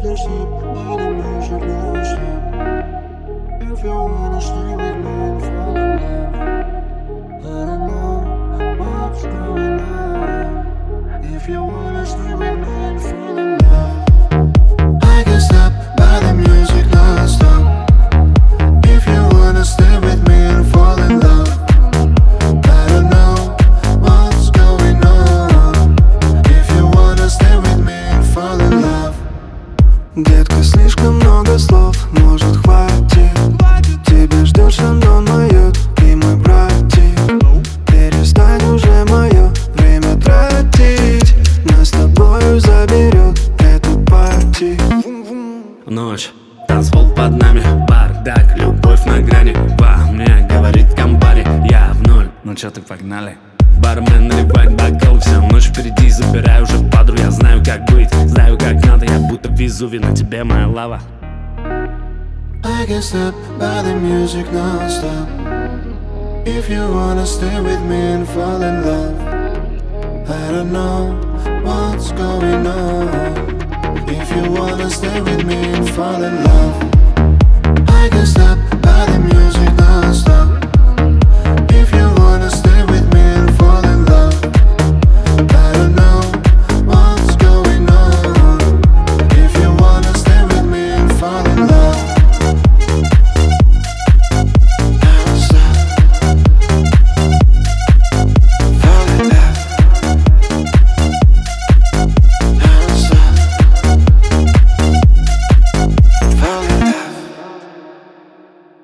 can stop by the music non-stop. If you wanna stay with me and fall in love, I don't know what's going on. If you wanna stay with me and fall in love, I can stop by the music non-stop. If you wanna stay with me and fall in love, I don't know what's going on. If you wanna stay with me and fall in love. Детка, слишком много слов, может хватит. Тебя ждет Шандон, Майот и мой братик. Перестань уже мое время тратить. Нас с тобою заберет этот пати. Ночь, танцпол под нами, бардак, любовь на грани. Во мне говорит компари, я в ноль, ну чё ты, погнали. Бармен наливает бокал, вся ночь впереди, забираю уже падру. Я знаю, как быть, знаю, как надо. Я будто Везувий, на тебе моя лава. I can stop by the music non-stop. If you wanna stay with me and fall in love, I don't know what's going on. If you wanna stay with me and fall in love, I can stop by the music non-stop.